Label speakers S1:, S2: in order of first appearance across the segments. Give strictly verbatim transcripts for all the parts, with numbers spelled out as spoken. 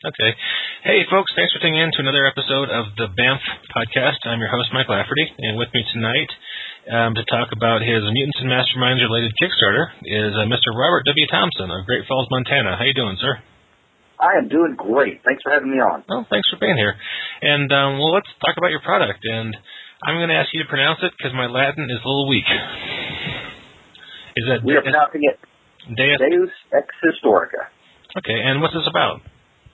S1: Okay. Hey, folks, thanks for tuning in to another episode of the B A M F podcast. I'm your host, Mike Lafferty, and with me tonight um, to talk about his Mutants and Masterminds-related Kickstarter is uh, Mister Robert W. Thompson of Great Falls, Montana. How you doing, sir?
S2: I am doing great. Thanks for having me on.
S1: Well, thanks for being here. And, um, well, let's talk about your product. And I'm going to ask you to pronounce it because my Latin is a little weak. Is that
S2: We are pronouncing it
S1: Deus,
S2: Deus Ex Historica.
S1: Okay, and what's this about?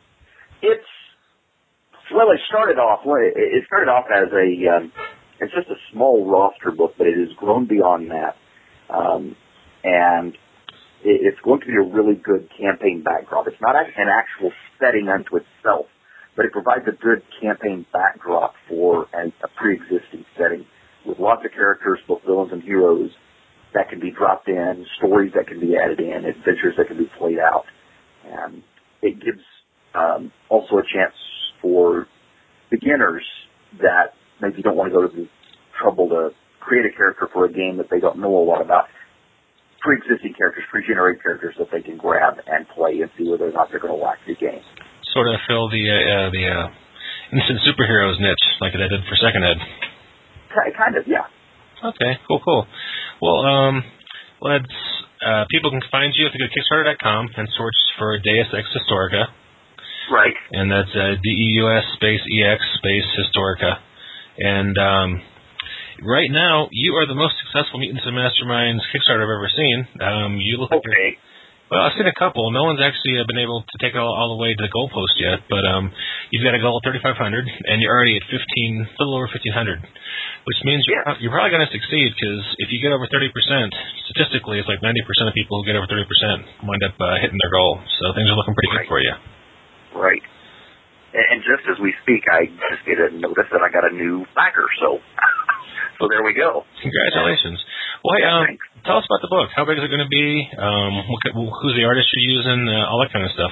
S2: It's, well, it started off, it started off as a, um, it's just a small roster book, but it has grown beyond that. Um, and it, it's going to be a really good campaign backdrop. It's not an actual setting unto itself, but it provides a good campaign backdrop for an, a pre-existing setting with lots of characters, both villains and heroes, that can be dropped in, stories that can be added in, adventures that can be played out. And it gives um, also a chance for beginners that maybe don't want to go to the trouble to create a character for a game that they don't know a lot about. Pre-existing characters, pre-generated characters that they can grab and play and see whether or not they're going to like the game.
S1: Sort of fill the uh, the uh, instant superheroes niche like I did for Second Ed.
S2: Kind of, yeah.
S1: Okay, cool, cool. Well, um, let's, uh, people can find you if they go to Kickstarter dot com and search for Deus Ex Historica.
S2: Right.
S1: And that's uh, D E U S space E X space Historica. And um, right now, you are the most successful Mutants and Masterminds Kickstarter I've ever seen. Um, you look like
S2: okay.
S1: Well, I've seen a couple. No one's actually uh, been able to take it all, all the way to the goalpost yet, but um, you've got a goal of thirty-five hundred, and you're already at fifteen, a little over fifteen hundred, which means you're,
S2: yeah.
S1: you're probably going to succeed because if you get over thirty percent, statistically, it's like ninety percent of people who get over thirty percent wind up uh, hitting their goal. So things are looking pretty
S2: right.
S1: good for you.
S2: Right. And just as we speak, I just get a notice that I got a new backer, so so there we go.
S1: Congratulations. Well, hey, um, tell us about the book. How big is it going to be? Um, what, who's the artist you're using? Uh, all that kind of stuff.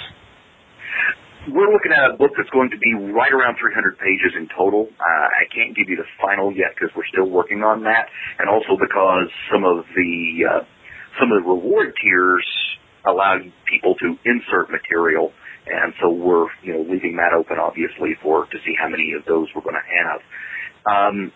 S2: We're looking at a book that's going to be right around three hundred pages in total. Uh, I can't give you the final yet because we're still working on that, and also because some of the uh, some of the reward tiers allow people to insert material, and so we're you know leaving that open, obviously, for to see how many of those we're going to have. Um,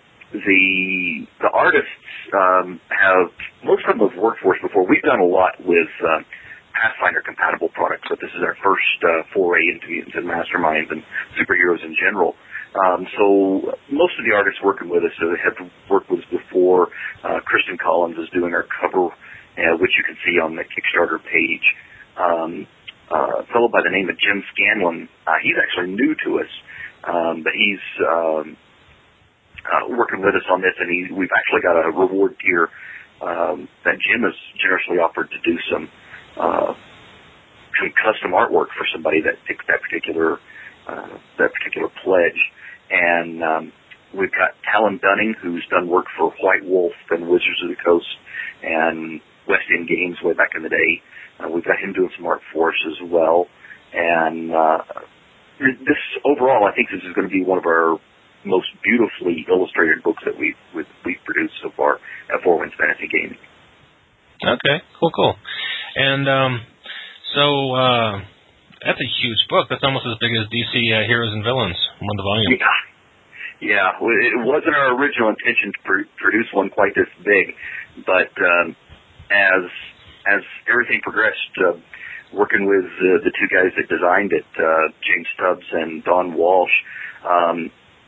S2: The the artists um, have, most of them have worked for us before. We've done a lot with uh, Pathfinder-compatible products, but this is our first uh, foray into Mutants and Masterminds and superheroes in general. Um, so most of the artists working with us have worked with us before. Uh, Kristen Collins is doing our cover, uh, which you can see on the Kickstarter page. Um, uh, a fellow by the name of Jim Scanlon, uh, he's actually new to us, um, but he's... Um, Uh, working with us on this, and he, we've actually got a reward tier um, that Jim has generously offered to do some, uh, some custom artwork for somebody that picks that particular uh, that particular pledge. And um, we've got Talon Dunning, who's done work for White Wolf and Wizards of the Coast and West End Games way back in the day. Uh, we've got him doing some art for us as well. And uh, this overall, I think this is going to be one of our most beautifully illustrated books that we've, we've, we've produced so far at Four Winds Fantasy Gaming.
S1: Okay, cool, cool. And um, so uh, that's a huge book. That's almost as big as D C uh, Heroes and Villains, one of the volumes.
S2: Yeah, yeah. It wasn't our original intention to pr- produce one quite this big, but um, as as everything progressed, uh, working with uh, the two guys that designed it, uh, James Stubbs and Don Walsh, um,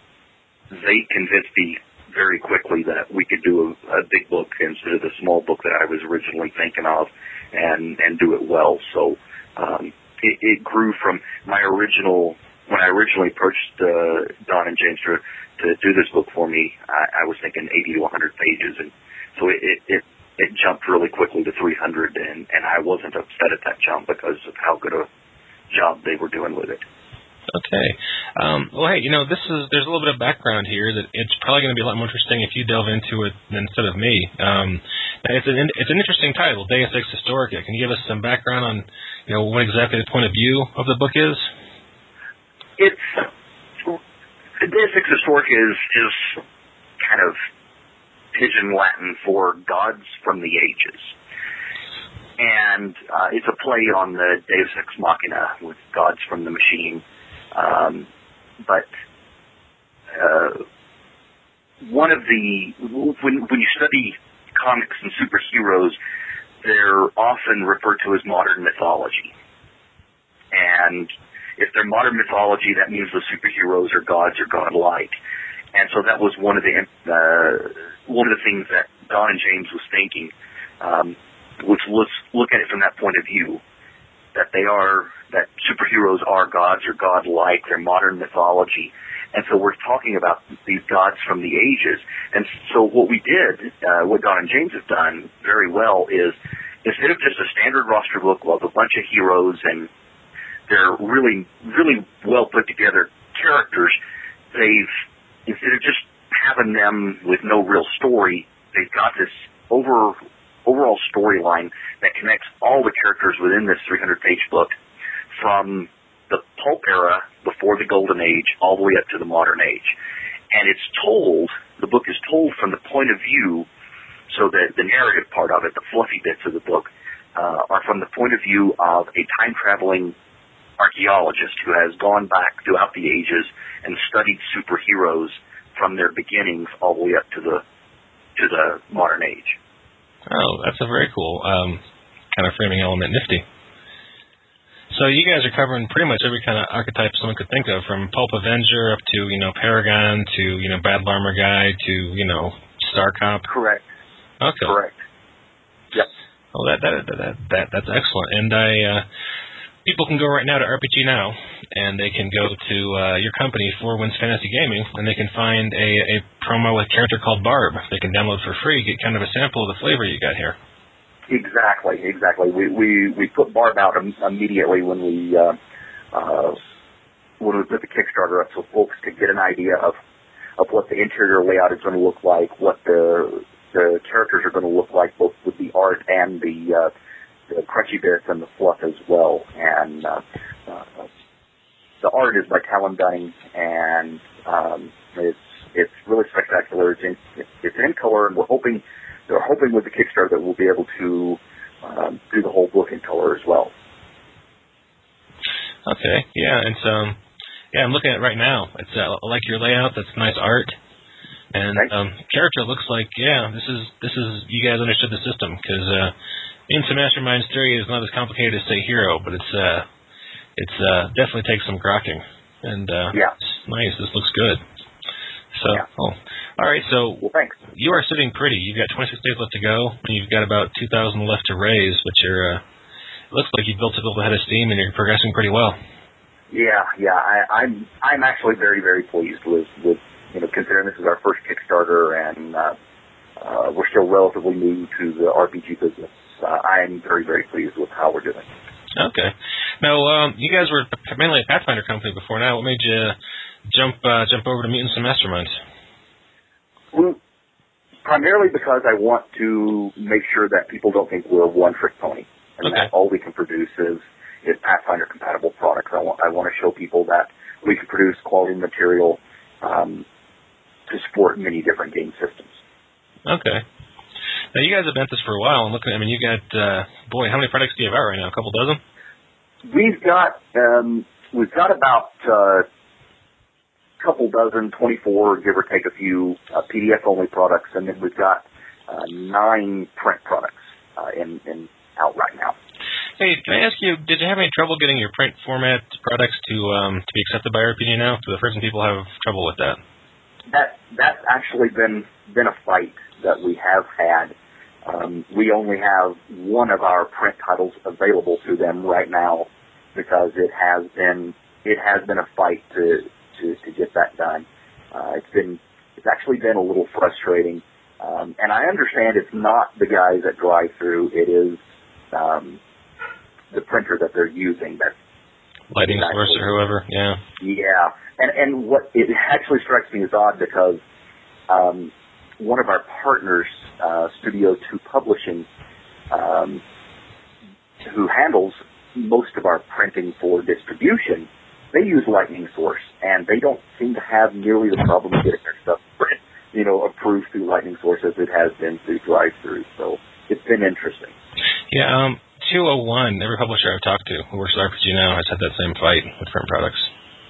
S2: they convinced me very quickly that we could do a, a big book instead of the small book that I was originally thinking of, and and do it well. So um, it, it grew from my original, when I originally approached uh, Don and James to, to do this book for me, I, I was thinking eighty to one hundred pages, and so it, it, it, it jumped really quickly to three hundred, and, and I wasn't upset at that jump because of how good a job they were doing with it.
S1: Okay. Um, well, hey, you know, this is there's a little bit of background here that it's probably going to be a lot more interesting if you delve into it instead of me. Um, it's an it's an interesting title, Deus Ex Historica. Can you give us some background on, you know, what exactly the point of view of the book is?
S2: It's Deus Ex Historica is is kind of pidgin Latin for gods from the ages. And uh, it's a play on the Deus Ex Machina with gods from the machine. but uh, one of the when when you study comics and superheroes, they're often referred to as modern mythology. And if they're modern mythology, that means the superheroes are gods or godlike. And so that was one of the uh, one of the things that Don and James was thinking, um, was let's look at it from that point of view, that they are that superheroes are gods or godlike. They're modern mythology. And so we're talking about these gods from the ages. And so what we did, uh, what Don and James have done very well is, instead of just a standard roster book with a bunch of heroes and they're really, really well put together characters, they've, instead of just having them with no real story, they've got this over, overall storyline that connects all the characters within this three hundred page book from the pulp era before the Golden Age all the way up to the modern age. And it's told, the book is told from the point of view, so that the narrative part of it, the fluffy bits of the book, uh, are from the point of view of a time-traveling archaeologist who has gone back throughout the ages and studied superheroes from their beginnings all the way up to the to the modern age.
S1: Oh, that's a very cool um, kind of framing element. Nifty. So you guys are covering pretty much every kind of archetype someone could think of, from Pulp Avenger up to, you know, Paragon to, you know, Battle Armor Guy to, you know, Star Cop.
S2: Correct.
S1: Okay.
S2: Correct. Yep.
S1: Well, that that that, that, that that's excellent. And I uh, people can go right now to R P G Now, and they can go to uh, your company, Four Winds Fantasy Gaming, and they can find a, a promo with a character called Barb. They can download for free, get kind of a sample of the flavor you got here.
S2: Exactly, exactly. We we we put Barb out im- immediately when we uh, uh, when we put the Kickstarter up, so folks could get an idea of of what the interior layout is going to look like, what the the characters are going to look like, both with the art and the uh, the crunchy bits and the fluff as well. And uh, uh, the art is by Talon Dunning, and um, it's it's really spectacular. It's in it's in color, and we're hoping. They're hoping with the Kickstarter that we'll be able to um, do the whole book in color as well.
S1: Okay, yeah, it's um, yeah, I'm looking at it right now. It's uh, I like your layout. That's nice art, and um, character looks like yeah, this is this is you guys understood the system, because uh, into Mastermind's theory is not as complicated as say Hero, but it's uh, it's uh, definitely takes some grokking, and uh,
S2: yeah,
S1: it's nice. This looks good. So,
S2: yeah.
S1: oh, all right. So,
S2: well, thanks.
S1: You are sitting pretty. You've got twenty-six days left to go, and you've got about two thousand left to raise. But you're, uh, it looks like you've built a little head of steam, and you're progressing pretty well.
S2: Yeah, yeah. I, I'm, I'm actually very, very pleased with, with, you know, considering this is our first Kickstarter, and uh, uh, we're still relatively new to the R P G business. Uh, I'm very, very pleased with how we're doing.
S1: Okay. Now, um, you guys were mainly a Pathfinder company before. Now, what made you jump uh, jump over to Mutants and Masterminds?
S2: Well, primarily because I want to make sure that people don't think we're a one-trick pony, and
S1: okay.
S2: that all we can produce is, is Pathfinder-compatible products. I want I want to show people that we can produce quality material um, to support many different game systems.
S1: Okay. Now, you guys have been at this for a while, and looking, I mean, you got, uh, boy, how many products do you have out right now? A couple dozen?
S2: We've got um, we've got about uh, a couple dozen, twenty-four, give or take a few, uh, P D F-only products, and then we've got uh, nine print products uh, in, in out right now.
S1: Hey, can I ask you, did you have any trouble getting your print format products to um, to be accepted by R P G Now? Do the some people have trouble with that?
S2: That that's actually been been a fight that we have had. Um, we only have one of our print titles available to them right now because it has been it has been a fight to to, to get that done. Uh, it's been it's actually been a little frustrating, um, and I understand it's not the guys at Drive Through. It is um, the printer that they're using. That's
S1: Lighting Source or whoever. Yeah.
S2: Yeah, and and what it actually strikes me as odd because um, one of our partners, uh, Studio Two Publishing, um, who handles most of our printing for distribution, they use Lightning Source, and they don't seem to have nearly the problem of getting their stuff print, you know, approved through Lightning Source as it has been through Drive-Thru. So it's been interesting.
S1: Yeah, um, two oh one, every publisher I've talked to who works at R P G Now has had that same fight with print products.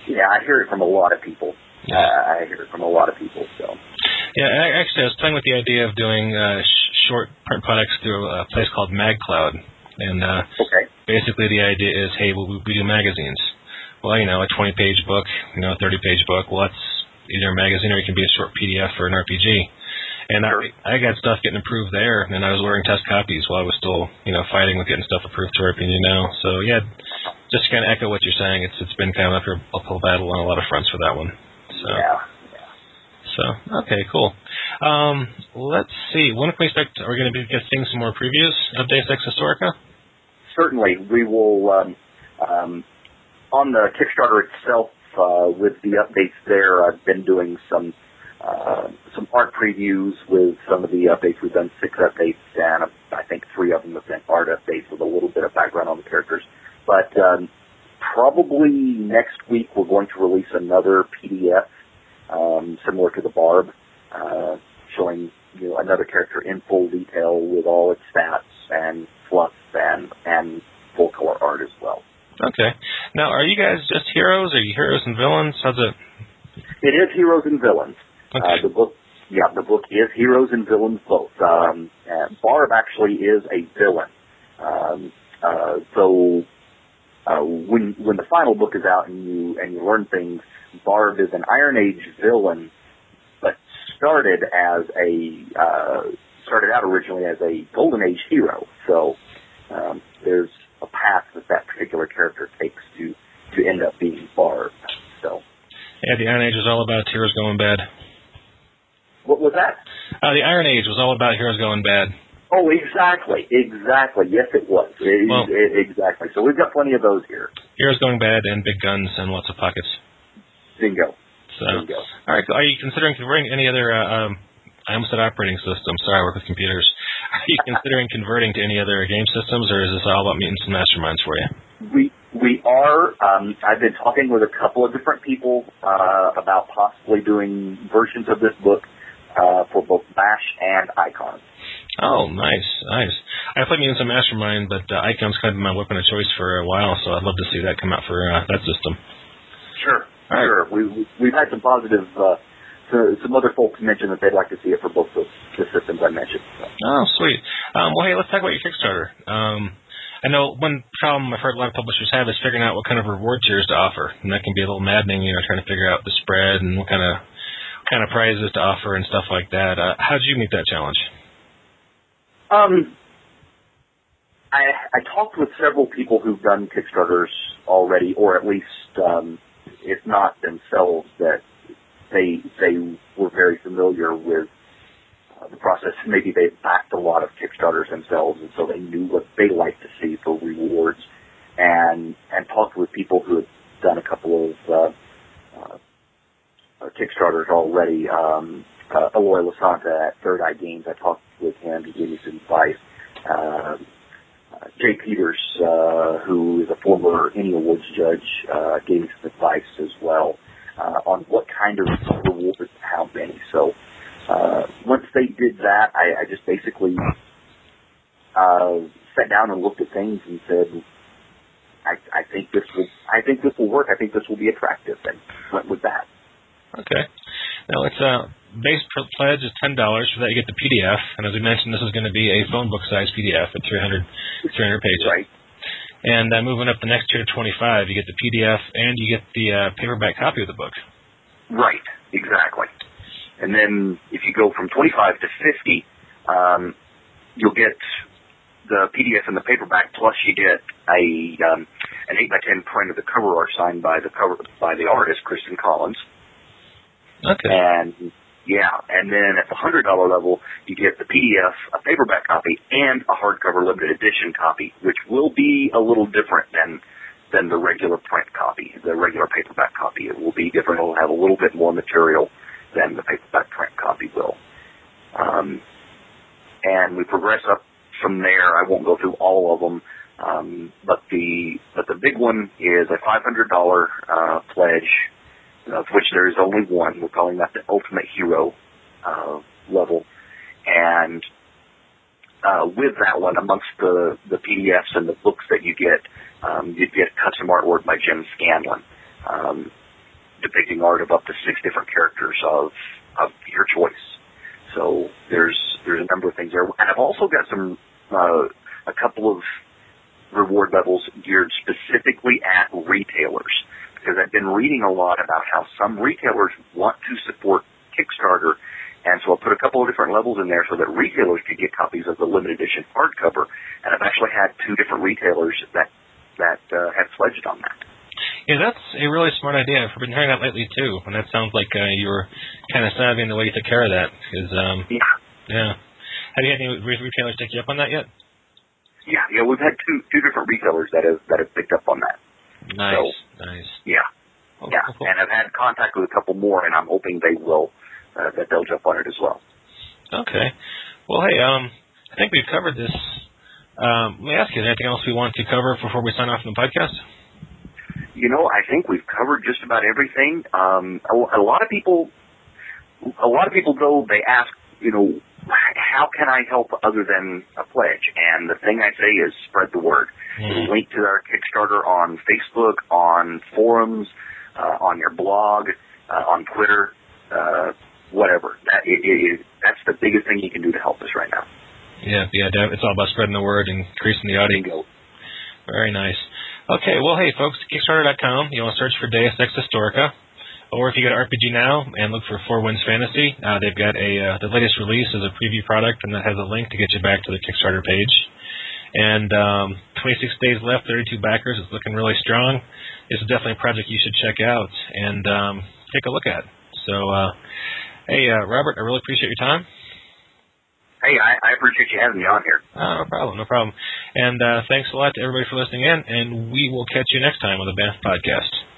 S2: Yeah, I hear it from a lot of people. Yeah. Uh, I hear it from a lot of people. So.
S1: Yeah, actually, I was playing with the idea of doing uh, sh- short print products through a place called MagCloud, and uh,
S2: okay.
S1: basically the idea is, hey, well, we, we do magazines. Well, you know, a twenty-page book, you know, a thirty-page book. Well, that's either a magazine or it can be a short P D F or an R P G. And sure. I, I got stuff getting approved there, and I was ordering test copies while I was still, you know, fighting with getting stuff approved to R P G now. So yeah, just to kind of echo what you're saying, it's it's been kind of an uphill battle on a lot of fronts for that one. So.
S2: Yeah.
S1: So, okay, cool. Um, let's see. When can we expect, are we going to be getting some more previews of Deus Ex Historica?
S2: Certainly. We will, um, um, on the Kickstarter itself, uh, with the updates there, I've been doing some uh, some art previews with some of the updates. We've done six updates, and I think three of them have been art updates with a little bit of background on the characters. But um, probably next week we're going to release another P D F Um, similar to the Barb, uh, showing you know another character in full detail with all its stats and fluff and and full color art as well.
S1: Okay. Now, are you guys just heroes? Are you heroes and villains? How's it?
S2: It is heroes and villains.
S1: Okay.
S2: Uh, the book, yeah, the book is heroes and villains both. Um, uh, Barb actually is a villain. Um, uh, so uh, when when the final book is out and you and you learn things. Barb is an Iron Age villain, but started as a uh, started out originally as a Golden Age hero. So um, there's a path that that particular character takes to to end up being Barb. So
S1: yeah, the Iron Age was all about heroes going bad.
S2: What was that?
S1: Uh, the Iron Age was all about heroes going bad.
S2: Oh, exactly, exactly. Yes, it was. It,
S1: well,
S2: it, exactly. So we've got plenty of those here.
S1: Heroes going bad and big guns and lots of pockets.
S2: Bingo.
S1: So,
S2: Bingo.
S1: All right. Are you considering converting any other? Uh, um, I almost said operating system. Sorry, I work with computers. Are you considering converting to any other game systems, or is this all about meeting some masterminds for you?
S2: We we are. Um, I've been talking with a couple of different people uh, about possibly doing versions of this book uh, for both Bash and Icon.
S1: Oh, nice, nice. I played me in some mastermind, but uh, Icon's kind of been my weapon of choice for a while, so I'd love to see that come out for uh, that system.
S2: Sure.
S1: All right.
S2: Sure. We, we've had some positive, uh, so, some other folks mention that they'd like to see it for both the, the systems I mentioned. So.
S1: Oh, sweet. Um, well, hey, let's talk about your Kickstarter. Um, I know one problem I've heard a lot of publishers have is figuring out what kind of reward tiers to offer, and that can be a little maddening, you know, trying to figure out the spread and what kind of what kind of prizes to offer and stuff like that. Uh, how did you meet that challenge?
S2: Um, I, I talked with several people who've done Kickstarters already, or at least, um, if not themselves, that they they were very familiar with uh, the process. Maybe they backed a lot of Kickstarters themselves, and so they knew what they liked to see for rewards. And and talked with people who had done a couple of uh, uh, Kickstarters already. Um, uh, Eloy Lasanta at Third Eye Games, I talked with him. He gave me some advice. Uh, Uh, Jay Peters, uh, who is a former Emmy Awards judge, uh, gave me some advice as well uh, on what kind of rewards and how many. So uh, once they did that, I, I just basically uh, sat down and looked at things and said, I, I think this will, I think this will work. I think this will be attractive, and went with that.
S1: Okay. Now it's uh, base pledge is ten dollars. For that, you get the P D F, and as we mentioned, this is going to be a phone book size P D F at three hundred pages.
S2: Right.
S1: And uh, moving up the next tier to twenty-five, you get the P D F and you get the uh, paperback copy of the book.
S2: Right. Exactly. And then if you go from twenty-five to fifty, um, you'll get the P D F and the paperback, plus you get a um, an eight by ten print of the cover art signed by the cover by the artist Kristen Collins.
S1: Okay.
S2: And yeah, and then at the one hundred dollars level, you get the P D F, a paperback copy, and a hardcover limited edition copy, which will be a little different than than the regular print copy, the regular paperback copy. It will be different. It will have a little bit more material than the paperback print copy will. Um, and we progress up from there. I won't go through all of them, um, but the but the big one is a five hundred dollars uh, pledge, of which there is only one. We're calling that the Ultimate Hero uh, level. And uh, with that one, amongst the, the P D Fs and the books that you get, um, you get custom artwork by Jim Scanlon. Um, depicting art of up to six different characters of of your choice. So there's there's a number of things there, and I've also got some uh, a couple of reward levels geared specifically at retailers, because I've been reading a lot about how some retailers want to support Kickstarter, and so I'll put a couple of different levels in there so that retailers can get copies of the limited edition hardcover, and I've actually had two different retailers that that uh, have pledged on that.
S1: Yeah, that's a really smart idea. I've been hearing that lately too, and that sounds like uh, you were kind of savvy in the way you took care of that. Cause, um,
S2: yeah.
S1: Yeah. Have you had any retailers take you up on that yet?
S2: Yeah, yeah, we've had two two different retailers that have that have picked up on that.
S1: Nice,
S2: so,
S1: nice.
S2: Yeah,
S1: oh,
S2: yeah,
S1: cool, cool.
S2: And I've had contact with a couple more, and I'm hoping they will uh, that they'll jump on it as well.
S1: Okay. Well, hey, um, I think we've covered this. Um, let me ask you, is there anything else we want to cover before we sign off from the podcast?
S2: You know, I think we've covered just about everything. Um, a, a lot of people, a lot of people though, they ask, you know, how can I help other than a pledge? And the thing I say is spread the word. Mm. Link to our Kickstarter on Facebook, on forums, uh, on your blog, uh, on Twitter, uh, whatever. That it, it, that's the biggest thing you can do to help us right now.
S1: Yeah, yeah, it's all about spreading the word and increasing the audience.
S2: Bingo.
S1: Very nice. Okay, well, hey, folks, Kickstarter dot com. You want to search for Deus Ex Historica. Or if you go to R P G Now and look for Four Winds Fantasy, uh, they've got a uh, the latest release is a preview product, and that has a link to get you back to the Kickstarter page. And um, twenty-six days left, thirty-two backers. It's looking really strong. It's definitely a project you should check out and um, take a look at. So, uh, hey, uh, Robert, I really appreciate your time.
S2: Hey, I, I appreciate you having me on here.
S1: Oh, no problem, no problem. And uh, thanks a lot to everybody for listening in, and we will catch you next time on the Banff Podcast.